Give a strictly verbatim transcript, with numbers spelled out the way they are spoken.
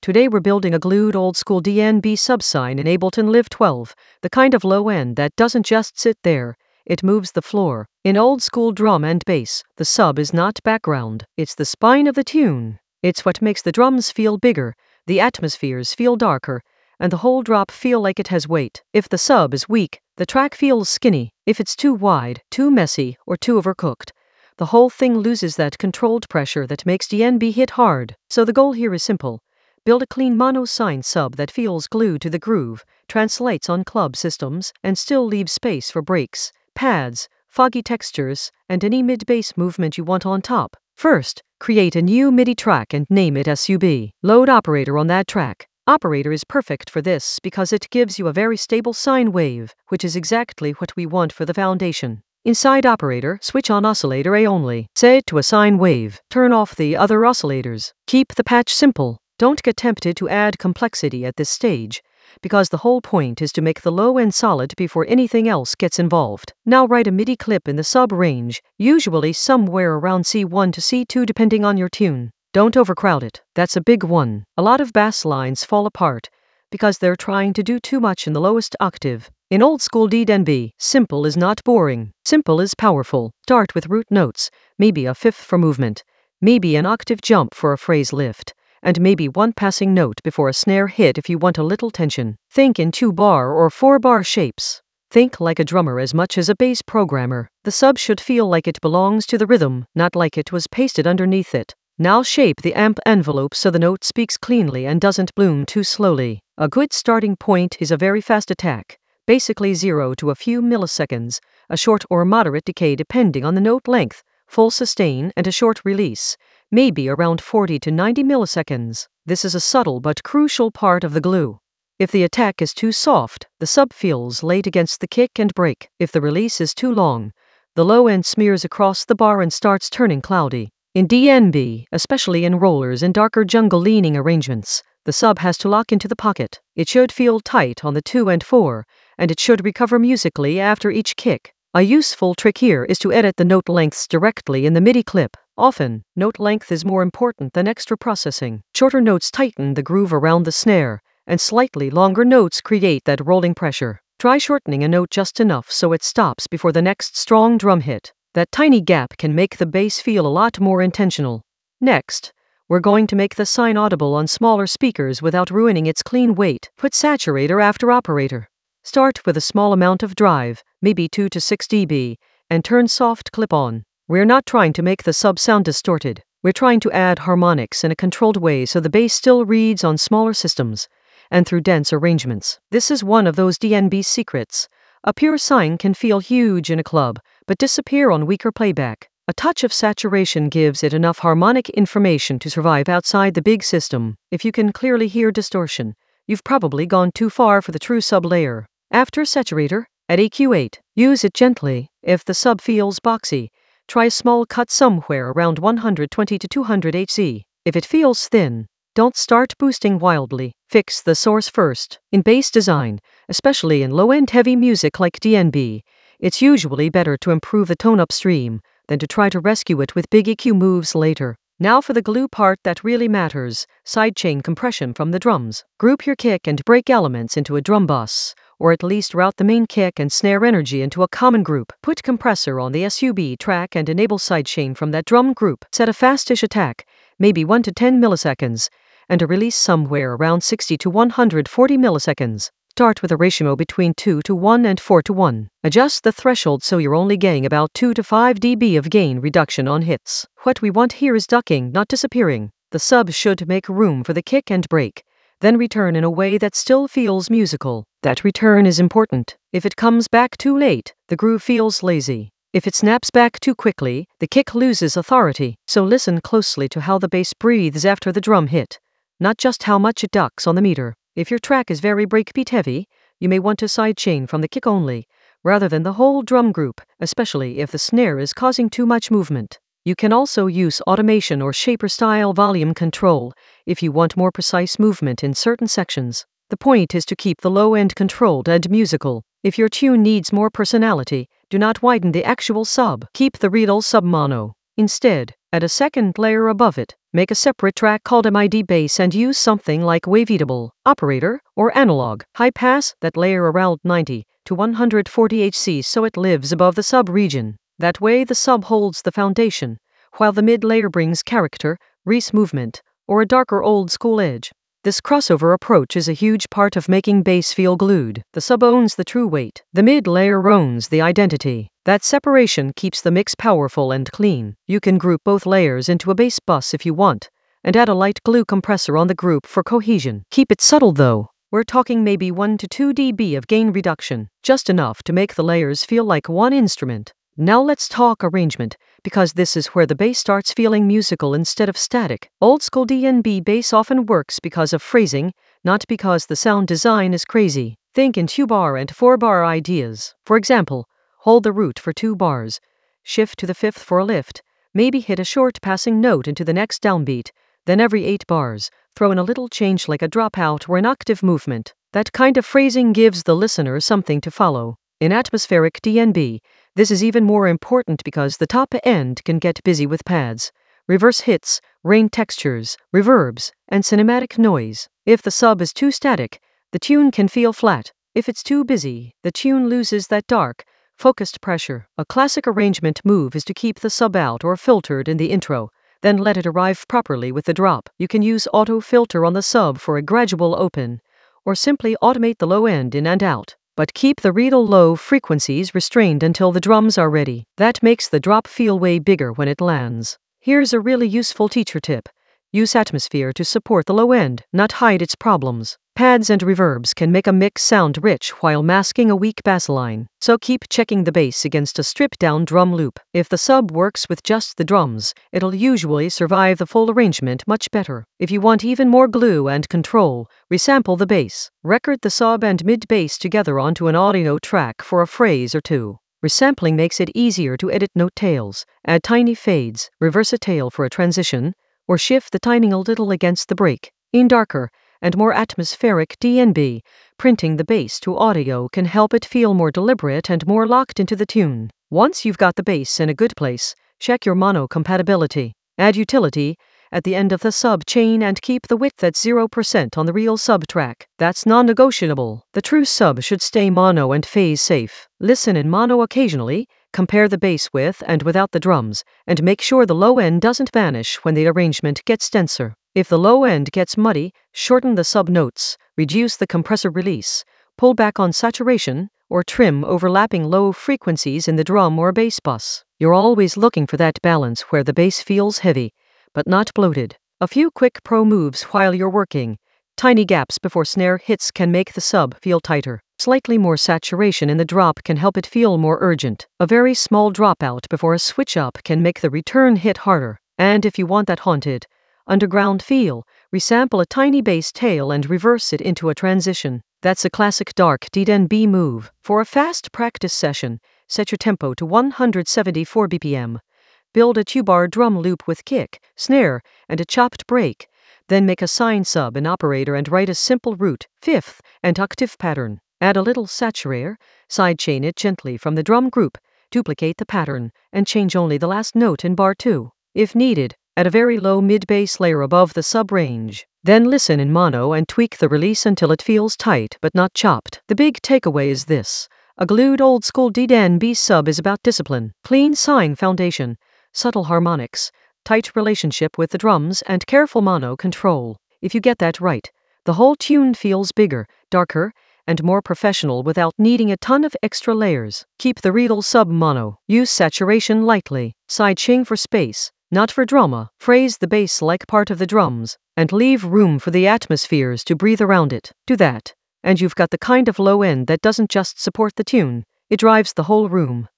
Today we're building a glued old-school D N B subsign in Ableton Live twelve, the kind of low end that doesn't just sit there, it moves the floor. In old-school drum and bass, the sub is not background, it's the spine of the tune. It's what makes the drums feel bigger, the atmospheres feel darker, and the whole drop feel like it has weight. If the sub is weak, the track feels skinny. If it's too wide, too messy, or too overcooked, the whole thing loses that controlled pressure that makes D N B hit hard. So the goal here is simple. Build a clean mono sine sub that feels glued to the groove, translates on club systems, and still leaves space for breaks, pads, foggy textures, and any mid-bass movement you want on top. First, create a new MIDI track and name it sub. Load operator on that track. Operator is perfect for this because it gives you a very stable sine wave, which is exactly what we want for the foundation. Inside operator, switch on oscillator A only. Set it to a sine wave. Turn off the other oscillators. Keep the patch simple. Don't get tempted to add complexity at this stage, because the whole point is to make the low end solid before anything else gets involved. Now write a MIDI clip in the sub range, usually somewhere around C one to C two depending on your tune. Don't overcrowd it, that's a big one. A lot of bass lines fall apart because they're trying to do too much in the lowest octave. In old school D N B, simple is not boring. Simple is powerful. Start with root notes, maybe a fifth for movement, maybe an octave jump for a phrase lift, and maybe one passing note before a snare hit if you want a little tension. Think in two-bar or four-bar shapes. Think like a drummer as much as a bass programmer. The sub should feel like it belongs to the rhythm, not like it was pasted underneath it. Now shape the amp envelope so the note speaks cleanly and doesn't bloom too slowly. A good starting point is a very fast attack, basically zero to a few milliseconds, a short or moderate decay depending on the note length, full sustain, and a short release, maybe around forty to ninety milliseconds. This is a subtle but crucial part of the glue. If the attack is too soft, the sub feels late against the kick and break. If the release is too long, the low end smears across the bar and starts turning cloudy. In D N B, especially in rollers and darker jungle-leaning arrangements, the sub has to lock into the pocket. It should feel tight on the two and four, and it should recover musically after each kick. A useful trick here is to edit the note lengths directly in the MIDI clip. Often, note length is more important than extra processing. Shorter notes tighten the groove around the snare, and slightly longer notes create that rolling pressure. Try shortening a note just enough so it stops before the next strong drum hit. That tiny gap can make the bass feel a lot more intentional. Next, we're going to make the sine audible on smaller speakers without ruining its clean weight. Put saturator after operator. Start with a small amount of drive, maybe two to six decibels, and turn soft clip on. We're not trying to make the sub sound distorted. We're trying to add harmonics in a controlled way so the bass still reads on smaller systems and through dense arrangements. This is one of those D N B secrets. A pure sine can feel huge in a club, but disappear on weaker playback. A touch of saturation gives it enough harmonic information to survive outside the big system. If you can clearly hear distortion, you've probably gone too far for the true sub layer. After saturator, add E Q eight. Use it gently. If the sub feels boxy, try a small cut somewhere around one hundred twenty to two hundred hertz. If it feels thin, don't start boosting wildly. Fix the source first. In bass design, especially in low-end heavy music like D N B, it's usually better to improve the tone upstream than to try to rescue it with big E Q moves later. Now for the glue part that really matters, sidechain compression from the drums. Group your kick and break elements into a drum bus, or at least route the main kick and snare energy into a common group. Put compressor on the sub track and enable sidechain from that drum group. Set a fastish attack, maybe one to ten milliseconds, and a release somewhere around sixty to one hundred forty milliseconds. Start with a ratio between two to one and four to one. Adjust the threshold so you're only getting about two to five decibels of gain reduction on hits. What we want here is ducking, not disappearing. The sub should make room for the kick and break, then return in a way that still feels musical. That return is important. If it comes back too late, the groove feels lazy. If it snaps back too quickly, the kick loses authority. So listen closely to how the bass breathes after the drum hit, not just how much it ducks on the meter. If your track is very breakbeat heavy, you may want to sidechain from the kick only, rather than the whole drum group, especially if the snare is causing too much movement. You can also use automation or shaper-style volume control if you want more precise movement in certain sections. The point is to keep the low end controlled and musical. If your tune needs more personality, do not widen the actual sub. Keep the real sub mono. Instead, Add a second layer above it. Make a separate track called M I D bass and use something like waveatable, operator, or analog high pass that layer around ninety to one hundred forty hertz so it lives above the sub region. That way the sub holds the foundation, while the mid layer brings character, Reese movement, or a darker old school edge. This crossover approach is a huge part of making bass feel glued. The sub owns the true weight. The mid layer owns the identity. That separation keeps the mix powerful and clean. You can group both layers into a bass bus if you want, and add a light glue compressor on the group for cohesion. Keep it subtle though. We're talking maybe one to two decibels of gain reduction, just enough to make the layers feel like one instrument. Now let's talk arrangement, because this is where the bass starts feeling musical instead of static. Old school D and B bass often works because of phrasing, not because the sound design is crazy. Think in two-bar and four-bar ideas. For example, hold the root for two bars, shift to the fifth for a lift, maybe hit a short passing note into the next downbeat, then every eight bars, throw in a little change like a dropout or an octave movement. That kind of phrasing gives the listener something to follow. In atmospheric D and B, this is even more important because the top end can get busy with pads, reverse hits, rain textures, reverbs, and cinematic noise. If the sub is too static, the tune can feel flat. If it's too busy, the tune loses that dark, focused pressure. A classic arrangement move is to keep the sub out or filtered in the intro, then let it arrive properly with the drop. You can use auto filter on the sub for a gradual open, or simply automate the low end in and out. But keep the real low frequencies restrained until the drums are ready. That makes the drop feel way bigger when it lands. Here's a really useful teacher tip. Use atmosphere to support the low end, not hide its problems. Pads and reverbs can make a mix sound rich while masking a weak bass line. So keep checking the bass against a stripped-down drum loop. If the sub works with just the drums, it'll usually survive the full arrangement much better. If you want even more glue and control, resample the bass. Record the sub and mid bass together onto an audio track for a phrase or two. Resampling makes it easier to edit note tails, add tiny fades, reverse a tail for a transition, or shift the timing a little against the break. In darker and more atmospheric D and B, printing the bass to audio can help it feel more deliberate and more locked into the tune. Once you've got the bass in a good place, check your mono compatibility. Add utility at the end of the sub chain and keep the width at zero percent on the real sub track. That's non-negotiable. The true sub should stay mono and phase safe. Listen in mono occasionally, compare the bass with and without the drums, and make sure the low end doesn't vanish when the arrangement gets denser. If the low end gets muddy, shorten the sub notes, reduce the compressor release, pull back on saturation, or trim overlapping low frequencies in the drum or bass bus. You're always looking for that balance where the bass feels heavy, but not bloated. A few quick pro moves while you're working. Tiny gaps before snare hits can make the sub feel tighter. Slightly more saturation in the drop can help it feel more urgent. A very small dropout before a switch up can make the return hit harder. And if you want that haunted, underground feel, resample a tiny bass tail and reverse it into a transition. That's a classic dark D and B move. For a fast practice session, set your tempo to one hundred seventy-four B P M. Build a two-bar drum loop with kick, snare, and a chopped break. Then make a sine sub and operator and write a simple root, fifth, and octave pattern. Add a little saturator, sidechain it gently from the drum group, duplicate the pattern, and change only the last note in bar two. If needed, add a very low mid-bass layer above the sub range. Then listen in mono and tweak the release until it feels tight but not chopped. The big takeaway is this. A glued old school D and B sub is about discipline, clean sine foundation, subtle harmonics, tight relationship with the drums, and careful mono control. If you get that right, the whole tune feels bigger, darker, and more professional without needing a ton of extra layers. Keep the real sub mono. Use saturation lightly. Sidechain for space, not for drama. Phrase the bass like part of the drums, and leave room for the atmospheres to breathe around it. Do that, and you've got the kind of low end that doesn't just support the tune, it drives the whole room.